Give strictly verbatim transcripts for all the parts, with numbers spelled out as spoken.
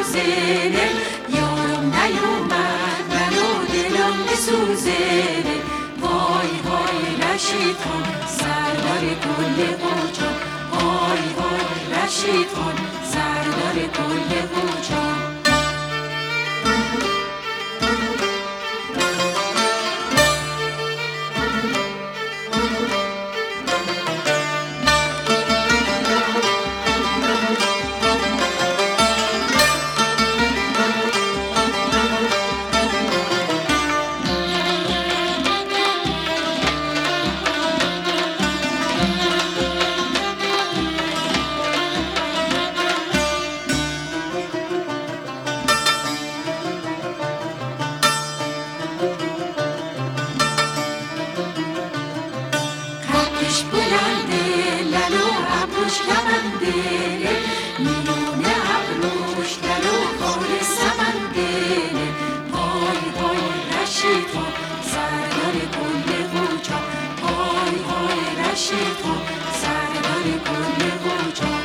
میسوزه یارم نیومد من و دلم میسوزه وای وای رشید خان سردار کل قوچان وای وای رشید خان سردار کل قوچان بلنده لالو ابروش کمنده میونه ابروش لالو خال سمنده وای وای رشید خان سردار کل قوچان وای وای رشید خان سردار کل قوچان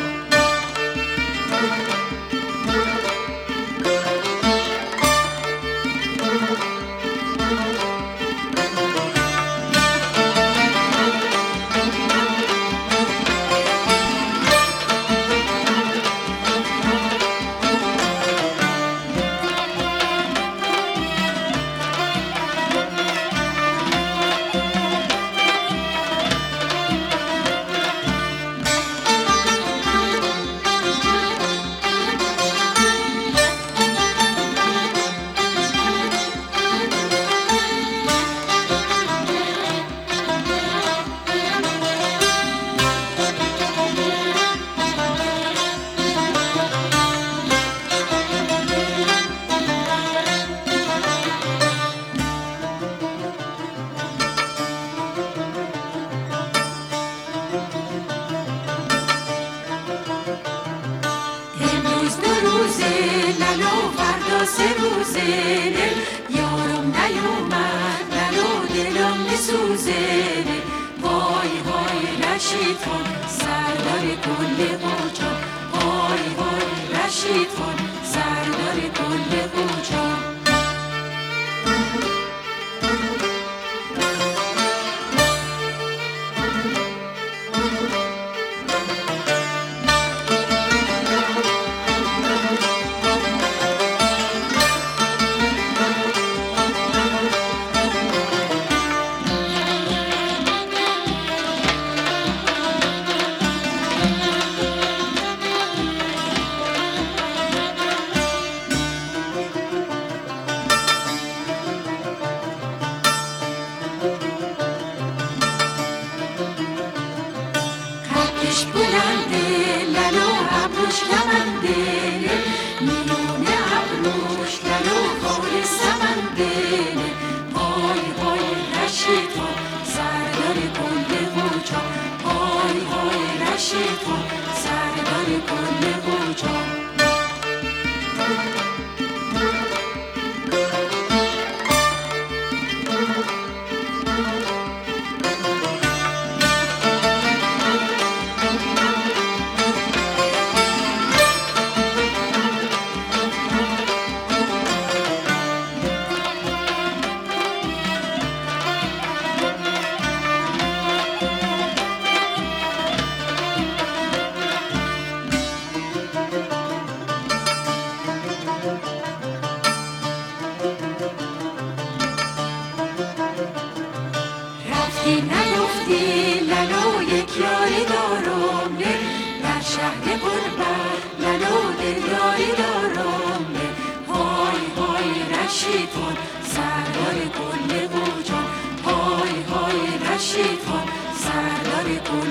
لالو فردا سه روزه یارم نیومد لالو دلم میسوزه وای وای رشید خان سردار کل قوچان وای وای رشید خان سردار کل قوچان بلنده لالو ابروش کمنده میونه ابروش لالو خال سمنده وای وای رشید خان سردار کل قوچان وای وای رشید خان سردار کل قوچان نیفتی لالو یک یاری دارم در شهر غربت لالو دل یاری دارم وای وای رشید خان سردار کل قوچان وای وای رشید خان سردار کل